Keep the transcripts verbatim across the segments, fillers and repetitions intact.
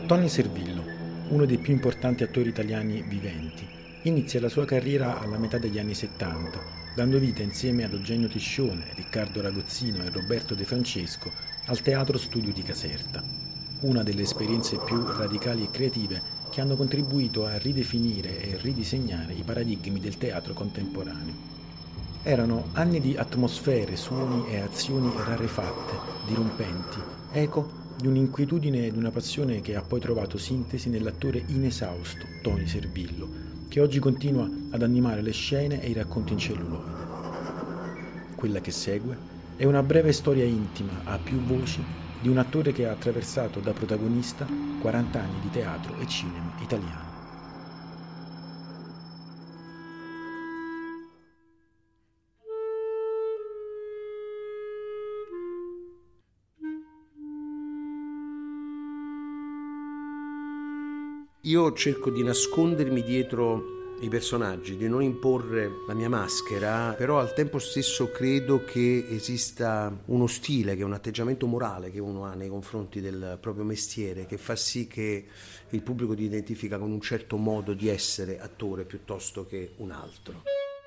Tony Servillo, uno dei più importanti attori italiani viventi, inizia la sua carriera alla metà degli anni settanta, dando vita insieme ad Eugenio Tiscione, Riccardo Ragozzino e Roberto De Francesco al Teatro Studio di Caserta, una delle esperienze più radicali e creative che hanno contribuito a ridefinire e ridisegnare i paradigmi del teatro contemporaneo. Erano anni di atmosfere, suoni e azioni rarefatte, dirompenti, eco di un'inquietudine e di una passione che ha poi trovato sintesi nell'attore inesausto Tony Servillo, che oggi continua ad animare le scene e i racconti in celluloide. Quella che segue è una breve storia intima, a più voci, di un attore che ha attraversato da protagonista quaranta anni di teatro e cinema italiano. Io cerco di nascondermi dietro i personaggi, di non imporre la mia maschera, però al tempo stesso credo che esista uno stile, che è un atteggiamento morale che uno ha nei confronti del proprio mestiere, che fa sì che il pubblico ti identifica con un certo modo di essere attore piuttosto che un altro.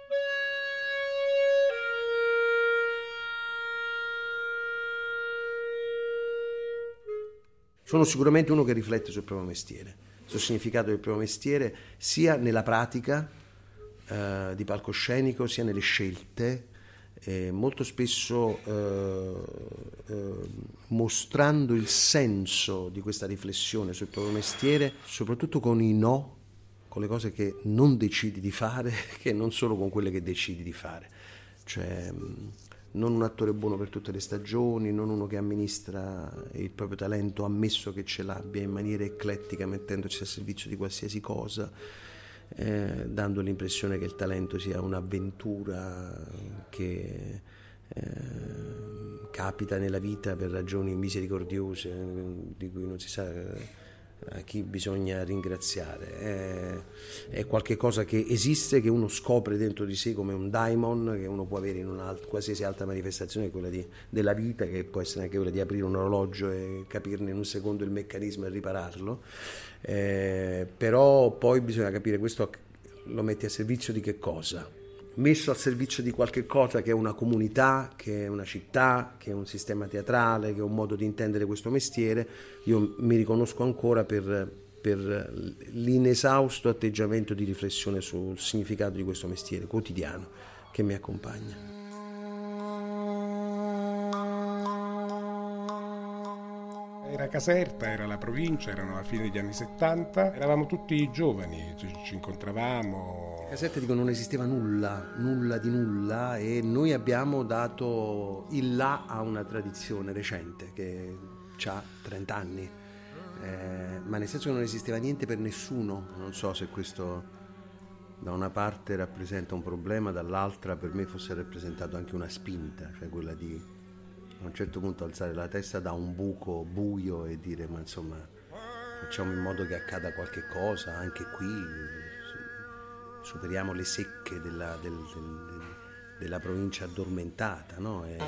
Sono sicuramente uno che riflette sul proprio mestiere, sul significato del proprio mestiere, sia nella pratica eh, di palcoscenico, sia nelle scelte, eh, molto spesso eh, eh, mostrando il senso di questa riflessione sul proprio mestiere, soprattutto con i no, con le cose che non decidi di fare, che non solo con quelle che decidi di fare. Cioè, non un attore buono per tutte le stagioni, non uno che amministra il proprio talento, ammesso che ce l'abbia, in maniera eclettica, mettendoci a servizio di qualsiasi cosa, eh, dando l'impressione che il talento sia un'avventura che eh, capita nella vita per ragioni misericordiose, di cui non si sa a chi bisogna ringraziare. È, è qualche cosa che esiste, che uno scopre dentro di sé come un daimon, che uno può avere in una qualsiasi altra manifestazione, quella di, della vita, che può essere anche quella di aprire un orologio e capirne in un secondo il meccanismo e ripararlo, eh, però poi bisogna capire questo lo metti a servizio di che cosa? Messo al servizio di qualche cosa che è una comunità, che è una città, che è un sistema teatrale, che è un modo di intendere questo mestiere, io mi riconosco ancora per, per l'inesausto atteggiamento di riflessione sul significato di questo mestiere quotidiano che mi accompagna. Era Caserta, era la provincia, erano la fine degli anni settanta, eravamo tutti giovani, ci, ci incontravamo. A Caserta dico non esisteva nulla, nulla di nulla, e noi abbiamo dato il là a una tradizione recente che ha trenta anni, eh, ma nel senso che non esisteva niente per nessuno. Non so se questo da una parte rappresenta un problema, dall'altra per me fosse rappresentato anche una spinta, cioè quella di a un certo punto alzare la testa da un buco buio e dire ma insomma facciamo in modo che accada qualche cosa anche qui, superiamo le secche della, del, del, della provincia addormentata, no? E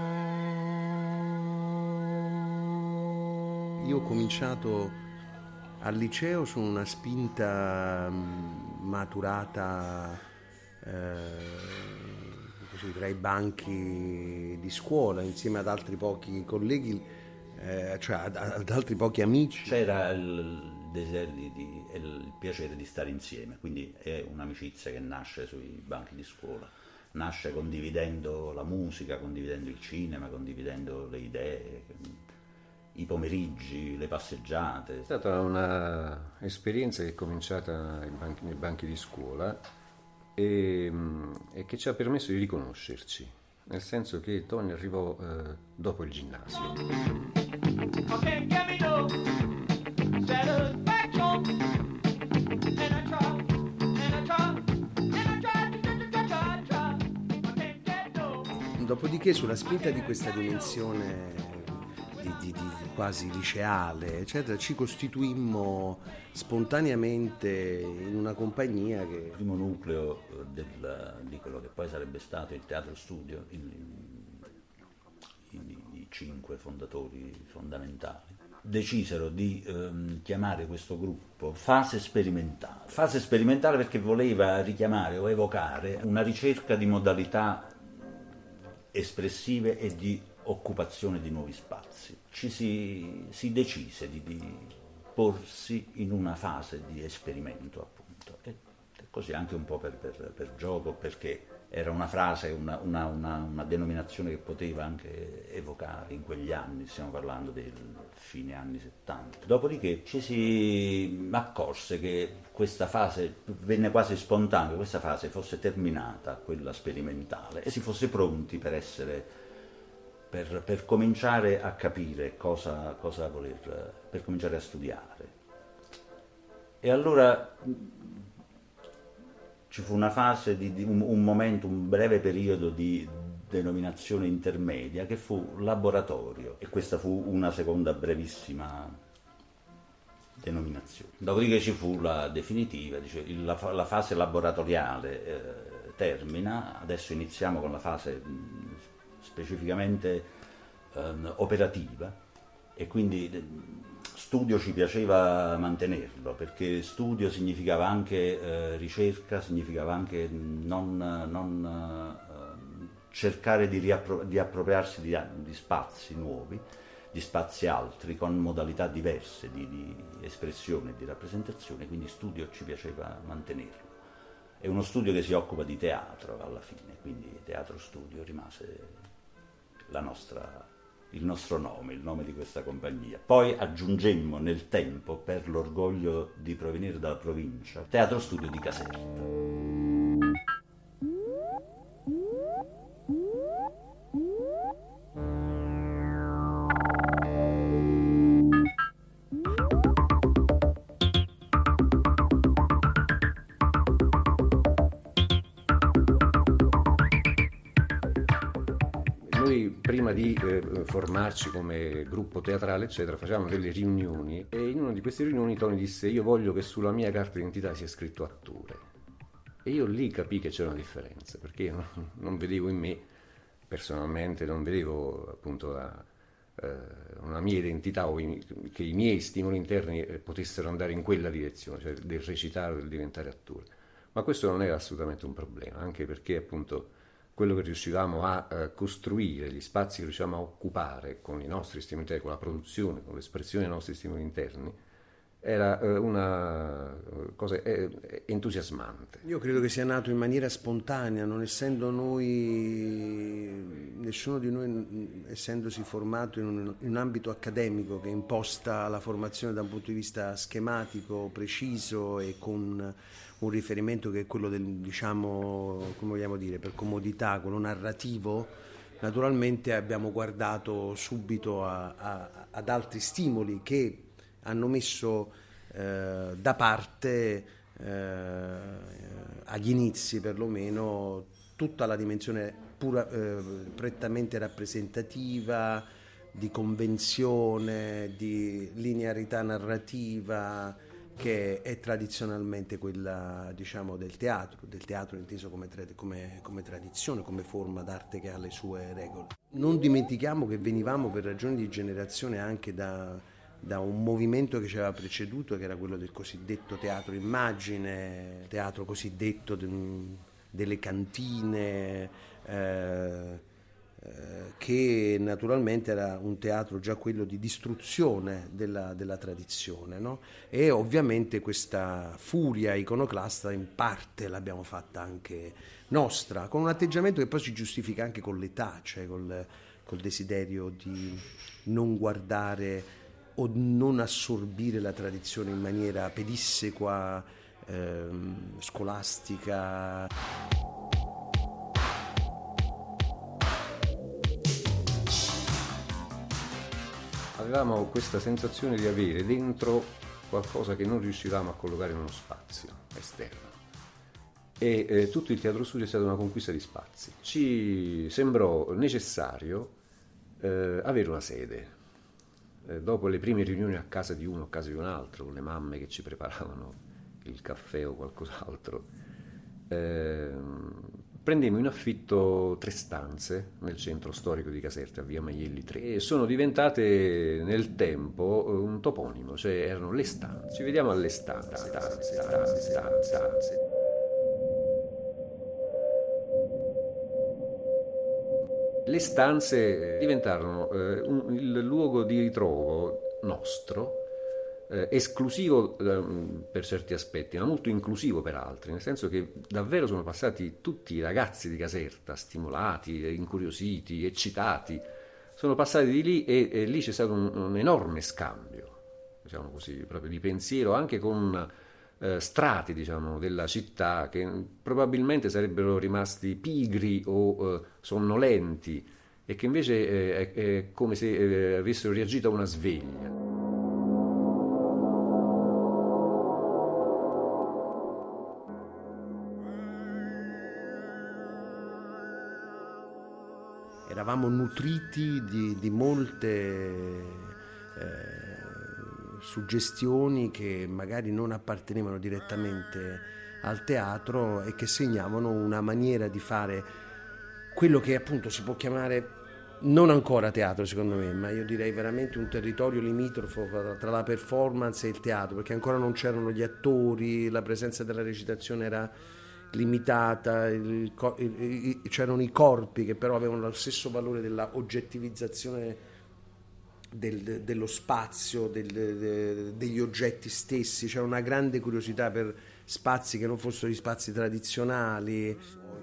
io ho cominciato al liceo su una spinta maturata eh, tra i banchi di scuola insieme ad altri pochi colleghi, eh, cioè ad, ad altri pochi amici. C'era il desiderio di, di, il piacere di stare insieme, quindi è un'amicizia che nasce sui banchi di scuola, nasce condividendo la musica, condividendo il cinema, condividendo le idee, i pomeriggi, le passeggiate. È stata un'esperienza che è cominciata nei banchi, nei banchi di scuola e, e che ci ha permesso di riconoscerci, nel senso che Tony arrivò eh, dopo il ginnasio. Dopodiché sulla spinta di questa dimensione di, di, di quasi liceale, eccetera, ci costituimmo spontaneamente in una compagnia che... Il primo nucleo del, di quello che poi sarebbe stato il Teatro Studio, il, i, i cinque fondatori fondamentali, decisero di ehm, chiamare questo gruppo Fase Sperimentale. Fase Sperimentale perché voleva richiamare o evocare una ricerca di modalità espressive e di occupazione di nuovi spazi. Ci si, si decise di, di porsi in una fase di esperimento, appunto, e, e così anche un po' per, per, per gioco, perché era una frase, una, una, una, una denominazione che poteva anche evocare in quegli anni, stiamo parlando del fine anni settanta. Dopodiché ci si accorse che questa fase venne quasi spontanea, che questa fase fosse terminata, quella sperimentale, e si fosse pronti per essere, per, per cominciare a capire cosa, cosa voler, per cominciare a studiare. E allora ci fu una fase, di, di un, un momento, un breve periodo di denominazione intermedia che fu laboratorio, e questa fu una seconda brevissima denominazione. Dopodiché ci fu la definitiva, dice, la, la fase laboratoriale eh, termina, adesso iniziamo con la fase mh, specificamente eh, operativa, e quindi eh, studio ci piaceva mantenerlo, perché studio significava anche eh, ricerca, significava anche non, non eh, cercare di, riappro- di appropriarsi di, di spazi nuovi, di spazi altri, con modalità diverse di, di espressione, di rappresentazione, quindi studio ci piaceva mantenerlo. È uno studio che si occupa di teatro alla fine, quindi teatro studio rimase la nostra... il nostro nome, il nome di questa compagnia. Poi aggiungemmo nel tempo, per l'orgoglio di provenire dalla provincia, Teatro Studio di Caserta. Prima di eh, formarci come gruppo teatrale, eccetera, facevamo delle riunioni, e in una di queste riunioni Tony disse: io voglio che sulla mia carta d'identità sia scritto attore. E io lì capii che c'era una differenza, perché io non, non vedevo in me, personalmente, non vedevo appunto la, eh, una mia identità, o i, che i miei stimoli interni eh, potessero andare in quella direzione, cioè del recitare o del diventare attore. Ma questo non era assolutamente un problema, anche perché appunto quello che riuscivamo a uh, costruire, gli spazi che riuscivamo a occupare con i nostri stimoli interni, con la produzione, con l'espressione dei nostri stimoli interni, era uh, una cosa eh, entusiasmante. Io credo che sia nato in maniera spontanea, non essendo noi, nessuno di noi essendosi formato in un, in un ambito accademico che imposta la formazione da un punto di vista schematico, preciso e con un riferimento che è quello del, diciamo, come vogliamo dire, per comodità, quello narrativo. Naturalmente abbiamo guardato subito a, a, ad altri stimoli che hanno messo eh, da parte eh, agli inizi perlomeno tutta la dimensione pura, eh, prettamente rappresentativa, di convenzione, di linearità narrativa, che è tradizionalmente quella, diciamo, del teatro, del teatro inteso come, come, come tradizione, come forma d'arte che ha le sue regole. Non dimentichiamo che venivamo per ragioni di generazione anche da, da un movimento che ci aveva preceduto, che era quello del cosiddetto teatro immagine, teatro cosiddetto de, delle cantine, eh, che naturalmente era un teatro già quello di distruzione della, della tradizione, no? E ovviamente questa furia iconoclasta in parte l'abbiamo fatta anche nostra, con un atteggiamento che poi si giustifica anche con l'età, cioè col, col desiderio di non guardare o non assorbire la tradizione in maniera pedissequa, ehm, scolastica. Avevamo questa sensazione di avere dentro qualcosa che non riuscivamo a collocare in uno spazio esterno, e eh, tutto il teatro studio è stata una conquista di spazi. Ci sembrò necessario eh, avere una sede. Eh, dopo le prime riunioni a casa di uno, a casa di un altro, con le mamme che ci preparavano il caffè o qualcos'altro, eh, prendemmo in affitto tre stanze nel centro storico di Caserta, a via Maielli tre, e sono diventate nel tempo un toponimo, cioè erano le stanze. Ci vediamo alle stanze, stanze, stanze, stanze, stanze. Le stanze diventarono eh, un, il luogo di ritrovo nostro, eh, esclusivo eh, per certi aspetti, ma molto inclusivo per altri, nel senso che davvero sono passati tutti i ragazzi di Caserta, stimolati, incuriositi, eccitati, sono passati di lì e, e lì c'è stato un, un enorme scambio, diciamo così, proprio di pensiero, anche con eh, strati, diciamo, della città che probabilmente sarebbero rimasti pigri o eh, sonnolenti, e che invece eh, è, è come se eh, avessero reagito a una sveglia. Eravamo nutriti di, di molte eh, suggestioni che magari non appartenevano direttamente al teatro e che segnavano una maniera di fare quello che appunto si può chiamare, non ancora teatro secondo me, ma io direi veramente un territorio limitrofo tra la performance e il teatro, perché ancora non c'erano gli attori, la presenza della recitazione era limitata, il, il, il, c'erano i corpi che però avevano lo stesso valore della oggettivizzazione del, de, dello spazio, del, de, degli oggetti stessi, c'era una grande curiosità per spazi che non fossero gli spazi tradizionali.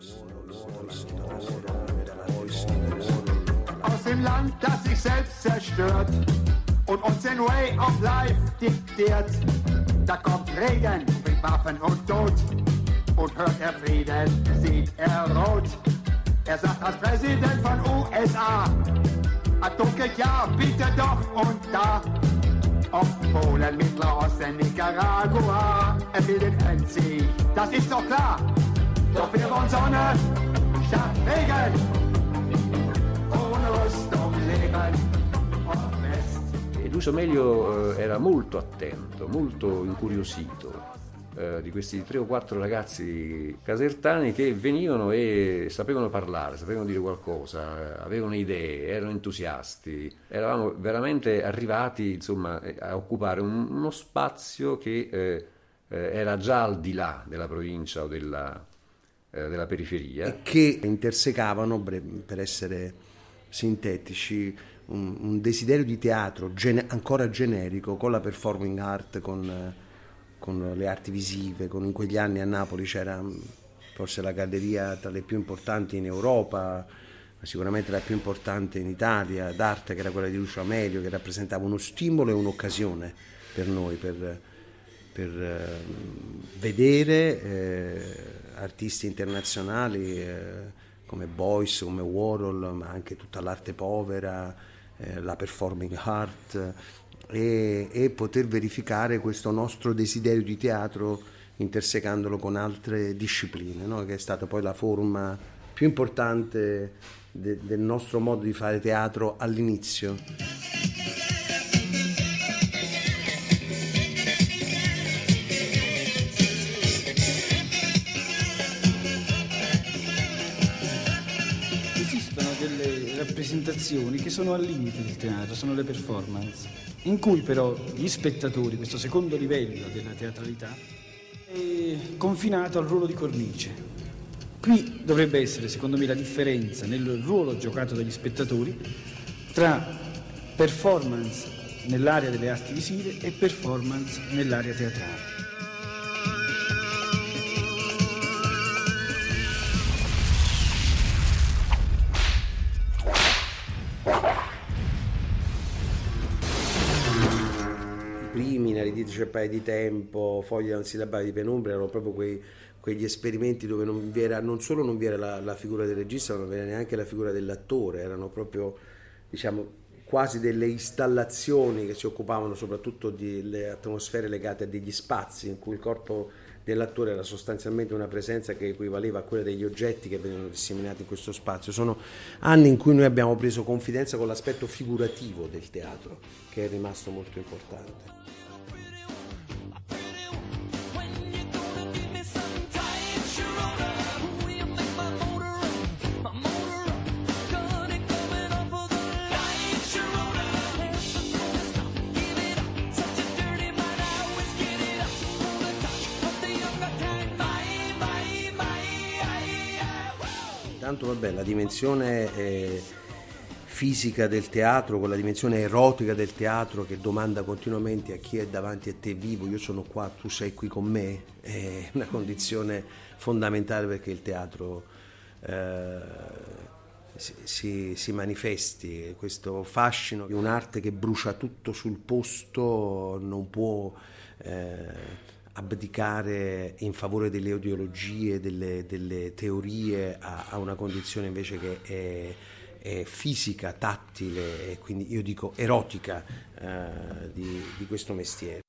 Aus dem Land, das sich selbst zerstört und uns den Way of Life diktiert, da kommt Regen mit Waffen und Tod. Und hört er Frieden, sieht er rot. Er sagt als Präsident von U S A, ein dunkles Jahr, bitte doch und da. Ob Polen, Mittelosten, Nicaragua, er will den Endsieg, das ist doch klar. Doch wir wollen Sonne statt Regen, ohne Rüstung leben und West. E Lucio Meglio eh, era molto attento, molto incuriosito di questi tre o quattro ragazzi casertani che venivano e sapevano parlare, sapevano dire qualcosa, avevano idee, erano entusiasti. Eravamo veramente arrivati, insomma, a occupare un, uno spazio che eh, era già al di là della provincia o della, eh, della periferia. E che intersecavano, per essere sintetici, un, un desiderio di teatro gene, ancora generico con la performing art, con con le arti visive, con in quegli anni a Napoli c'era forse la galleria tra le più importanti in Europa, ma sicuramente la più importante in Italia, d'arte, che era quella di Lucio Amelio, che rappresentava uno stimolo e un'occasione per noi, per, per eh, vedere eh, artisti internazionali eh, come Beuys, come Warhol, ma anche tutta l'arte povera, eh, la performing art, E, e poter verificare questo nostro desiderio di teatro intersecandolo con altre discipline, no? Che è stata poi la forma più importante de, del nostro modo di fare teatro all'inizio. Esistono delle rappresentazioni che sono al limite del teatro, sono le performance, in cui però gli spettatori, questo secondo livello della teatralità, è confinato al ruolo di cornice. Qui dovrebbe essere, secondo me, la differenza nel ruolo giocato dagli spettatori tra performance nell'area delle arti visive e performance nell'area teatrale. C'è paio di tempo, foglia non sillabaria di penombra, erano proprio quei, quegli esperimenti dove non, vi era, non solo non vi era la, la figura del regista, ma non vi era neanche la figura dell'attore, erano proprio, diciamo, quasi delle installazioni che si occupavano soprattutto delle atmosfere legate a degli spazi in cui il corpo dell'attore era sostanzialmente una presenza che equivaleva a quella degli oggetti che venivano disseminati in questo spazio. Sono anni in cui noi abbiamo preso confidenza con l'aspetto figurativo del teatro, che è rimasto molto importante. We'll make my Intanto vabbè, la dimensione eh, fisica del teatro, con la dimensione erotica del teatro che domanda continuamente a chi è davanti a te vivo, io sono qua, tu sei qui con me, è una condizione fondamentale perché il teatro eh, si, si, si manifesti. Questo fascino di un'arte che brucia tutto sul posto non può eh, abdicare in favore delle ideologie, delle, delle teorie a, a una condizione invece che è, è fisica, tattile e quindi io dico erotica eh, di, di questo mestiere.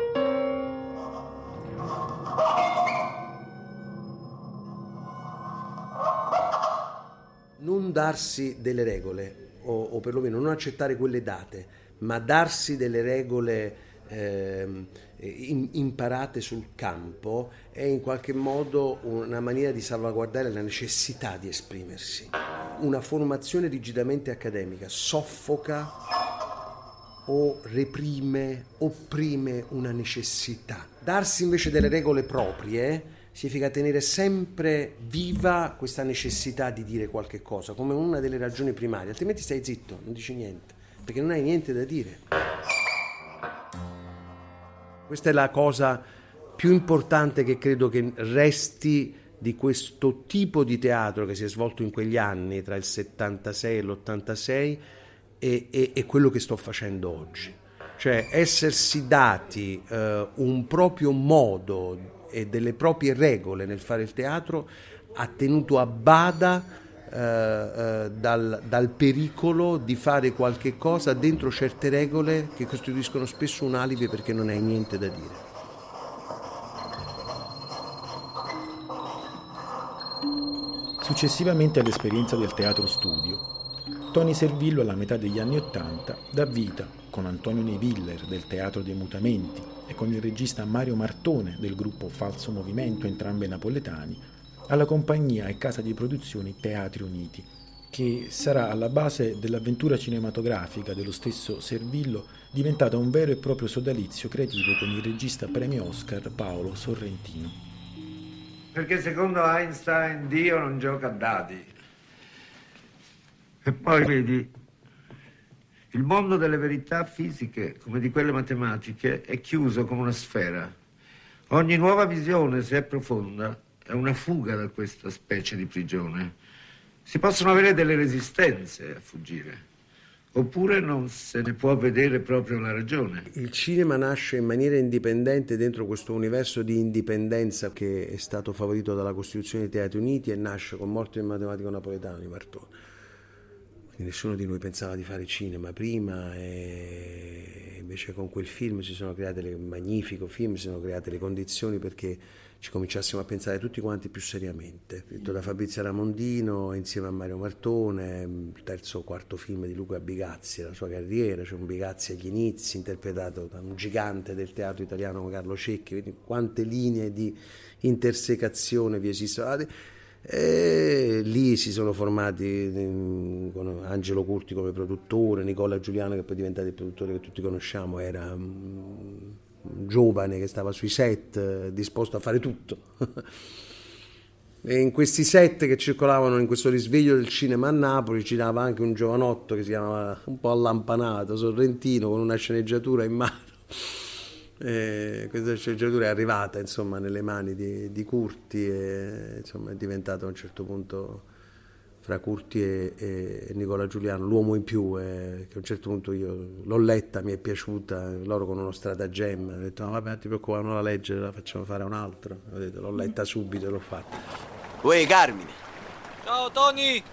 Non darsi delle regole o, o perlomeno non accettare quelle date, ma darsi delle regole eh, in, imparate sul campo è in qualche modo una maniera di salvaguardare la necessità di esprimersi. Una formazione rigidamente accademica soffoca o reprime, opprime una necessità. Darsi invece delle regole proprie significa tenere sempre viva questa necessità di dire qualche cosa, come una delle ragioni primarie, altrimenti stai zitto, non dici niente, perché non hai niente da dire. Questa è la cosa più importante che credo che resti di questo tipo di teatro che si è svolto in quegli anni, tra il settantasei e l'ottantasei, e, e, e quello che sto facendo oggi. Cioè essersi dati eh, un proprio modo e delle proprie regole nel fare il teatro ha tenuto a bada eh, eh, dal, dal pericolo di fare qualche cosa dentro certe regole che costituiscono spesso un alibi perché non hai niente da dire. Successivamente all'esperienza del teatro studio, Toni Servillo alla metà degli anni Ottanta dà vita, con Antonio Neiviller del Teatro dei Mutamenti e con il regista Mario Martone del gruppo Falso Movimento, entrambe napoletani, alla compagnia e casa di produzioni Teatri Uniti, che sarà alla base dell'avventura cinematografica dello stesso Servillo, diventata un vero e proprio sodalizio creativo con il regista premio Oscar Paolo Sorrentino. Perché secondo Einstein Dio non gioca a dadi. E poi vedi, il mondo delle verità fisiche, come di quelle matematiche, è chiuso come una sfera. Ogni nuova visione, se è profonda, è una fuga da questa specie di prigione. Si possono avere delle resistenze a fuggire, oppure non se ne può vedere proprio la ragione. Il cinema nasce in maniera indipendente dentro questo universo di indipendenza che è stato favorito dalla Costituzione dei Teatri Uniti e nasce con Morte del matematico napoletano di Martone. Nessuno di noi pensava di fare cinema prima e invece con quel film si sono create le magnifico film, si sono create le condizioni perché ci cominciassimo a pensare tutti quanti più seriamente. Scritto da Fabrizio Ramondino insieme a Mario Martone, il terzo o quarto film di Luca Bigazzi, la sua carriera, c'è un Bigazzi agli inizi interpretato da un gigante del teatro italiano come Carlo Cecchi, vedi quante linee di intersecazione vi esistono. E lì si sono formati con Angelo Curti come produttore, Nicola Giuliano che poi è diventato il produttore che tutti conosciamo, era un giovane che stava sui set disposto a fare tutto. E in questi set che circolavano in questo risveglio del cinema a Napoli girava anche un giovanotto che si chiamava un po' allampanato Sorrentino con una sceneggiatura in mano. E questa sceneggiatura è arrivata insomma nelle mani di, di Curti e insomma è diventato a un certo punto fra Curti e, e Nicola Giuliano l'uomo in più, e che a un certo punto io l'ho letta, mi è piaciuta, loro con uno stratagemma hanno detto no vabbè non ti preoccupare, non la leggere, la facciamo fare a un altro. Ho detto, l'ho letta subito e l'ho fatta. Uè Carmine. Ciao Tony.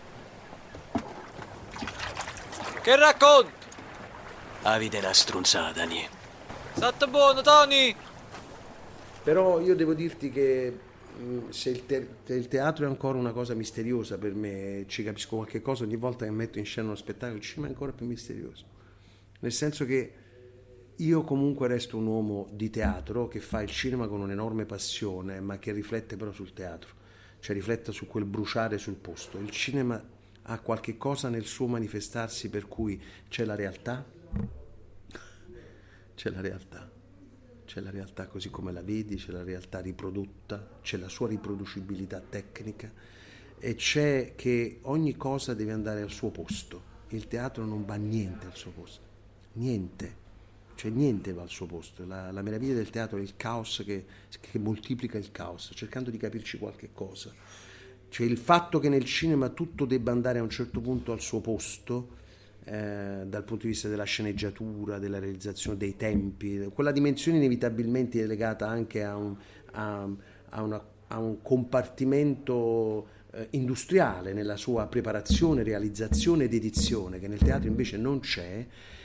Che racconti? La vita è una stronzata, niente. State buono, Tony! Però io devo dirti che mh, se il, te- il teatro è ancora una cosa misteriosa per me, ci capisco qualche cosa, ogni volta che metto in scena uno spettacolo, il cinema è ancora più misterioso. Nel senso che io comunque resto un uomo di teatro che fa il cinema con un'enorme passione, ma che riflette però sul teatro, cioè riflette su quel bruciare sul posto. Il cinema ha qualche cosa nel suo manifestarsi per cui c'è la realtà, c'è la realtà, c'è la realtà così come la vedi, c'è la realtà riprodotta, c'è la sua riproducibilità tecnica e c'è che ogni cosa deve andare al suo posto. Il teatro non va niente al suo posto, niente, cioè niente va al suo posto. La, la meraviglia del teatro è il caos che, che moltiplica il caos, cercando di capirci qualche cosa. Cioè il fatto che nel cinema tutto debba andare a un certo punto al suo posto, eh, dal punto di vista della sceneggiatura, della realizzazione, dei tempi, quella dimensione inevitabilmente è legata anche a un, a, a una, a un compartimento eh, industriale nella sua preparazione, realizzazione ed edizione, che nel teatro invece non c'è,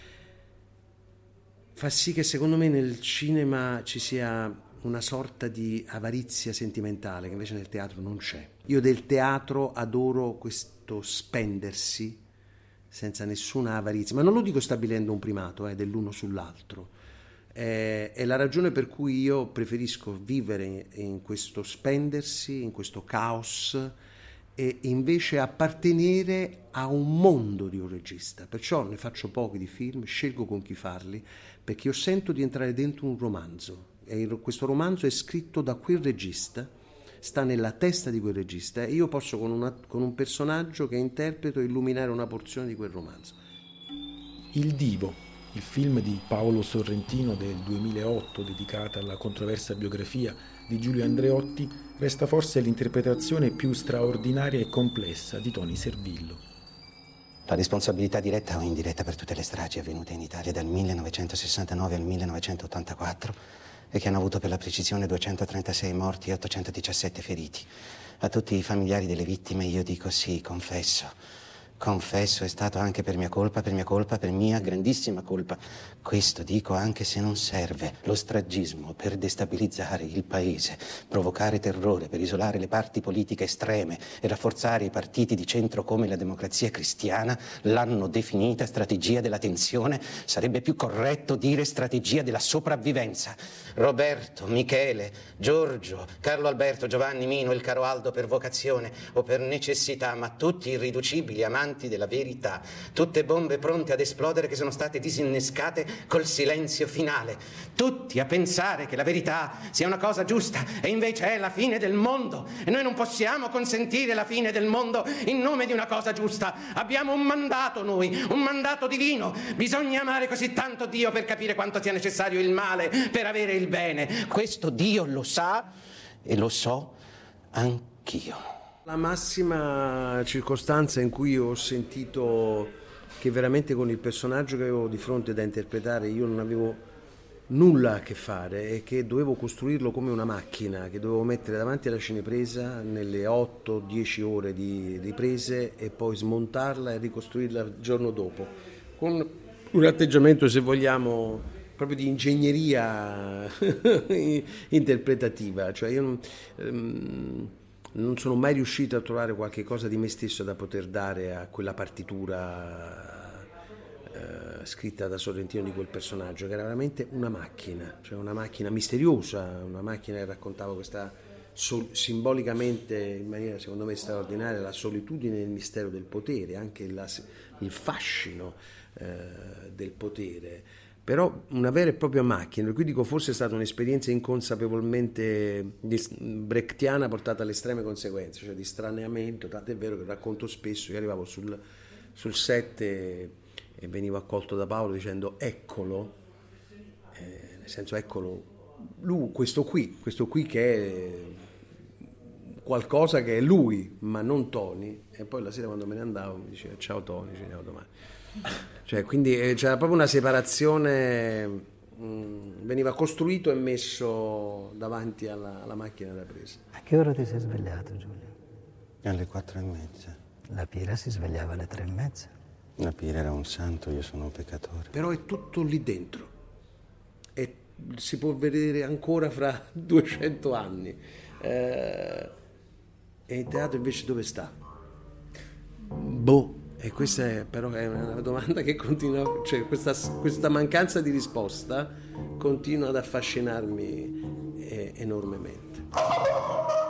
fa sì che secondo me nel cinema ci sia una sorta di avarizia sentimentale che invece nel teatro non c'è. Io del teatro adoro questo spendersi senza nessuna avarizia, ma non lo dico stabilendo un primato eh, dell'uno sull'altro. Eh, è la ragione per cui io preferisco vivere in questo spendersi, in questo caos, e invece appartenere a un mondo di un regista. Perciò ne faccio pochi di film, scelgo con chi farli, perché io sento di entrare dentro un romanzo. E questo romanzo è scritto da quel regista, sta nella testa di quel regista, e io posso con, una, con un personaggio che interpreto illuminare una porzione di quel romanzo. Il Divo, il film di Paolo Sorrentino del duemilaotto dedicato alla controversa biografia di Giulio Andreotti, resta forse l'interpretazione più straordinaria e complessa di Toni Servillo. La responsabilità diretta o indiretta per tutte le stragi avvenute in Italia dal millenovecentosessantanove al millenovecentottantaquattro e che hanno avuto per la precisione duecentotrentasei morti e ottocentodiciassette feriti. A tutti i familiari delle vittime io dico sì, confesso. Confesso, è stato anche per mia colpa, per mia colpa, per mia grandissima colpa. Questo dico anche se non serve. Lo stragismo per destabilizzare il paese, provocare terrore, per isolare le parti politiche estreme e rafforzare i partiti di centro come la Democrazia Cristiana, l'hanno definita strategia della tensione. Sarebbe più corretto dire strategia della sopravvivenza. Roberto, Michele, Giorgio, Carlo Alberto, Giovanni, Mino, il caro Aldo per vocazione o per necessità, ma tutti irriducibili amanti della verità, tutte bombe pronte ad esplodere che sono state disinnescate col silenzio finale, tutti a pensare che la verità sia una cosa giusta e invece è la fine del mondo, e noi non possiamo consentire la fine del mondo in nome di una cosa giusta. Abbiamo un mandato noi, un mandato divino, bisogna amare così tanto Dio per capire quanto sia necessario il male per avere il bene. Questo Dio lo sa e lo so anch'io. La massima circostanza in cui ho sentito che veramente con il personaggio che avevo di fronte da interpretare io non avevo nulla a che fare e che dovevo costruirlo come una macchina, che dovevo mettere davanti alla cinepresa nelle otto dieci ore di riprese e poi smontarla e ricostruirla il giorno dopo, con un atteggiamento, se vogliamo, proprio di ingegneria interpretativa. Cioè io non... Um, Non sono mai riuscito a trovare qualche cosa di me stesso da poter dare a quella partitura eh, scritta da Sorrentino di quel personaggio, che era veramente una macchina, cioè una macchina misteriosa, una macchina che raccontava questa sol- simbolicamente, in maniera secondo me straordinaria, la solitudine e il mistero del potere, anche la, il fascino eh, del potere. Però una vera e propria macchina, per cui dico forse è stata un'esperienza inconsapevolmente brechtiana portata alle estreme conseguenze, cioè di straneamento, tant'è vero che racconto spesso, io arrivavo sul, sul set e, e venivo accolto da Paolo dicendo eccolo, eh, nel senso eccolo, lui, questo qui, questo qui che è qualcosa che è lui, ma non Toni, e poi la sera quando me ne andavo mi diceva ciao Toni, ci vediamo domani. Cioè, quindi c'era proprio una separazione, mh, veniva costruito e messo davanti alla, alla macchina da presa. A che ora ti sei svegliato, Giulio? Alle quattro e mezza. La Pira si svegliava alle tre e mezza. La Pira era un santo, io sono un peccatore. Però è tutto lì dentro e si può vedere ancora fra duecento anni. Eh, e il teatro invece dove sta? Boh. E questa è, però è una domanda che continua, cioè questa, questa mancanza di risposta continua ad affascinarmi eh, enormemente.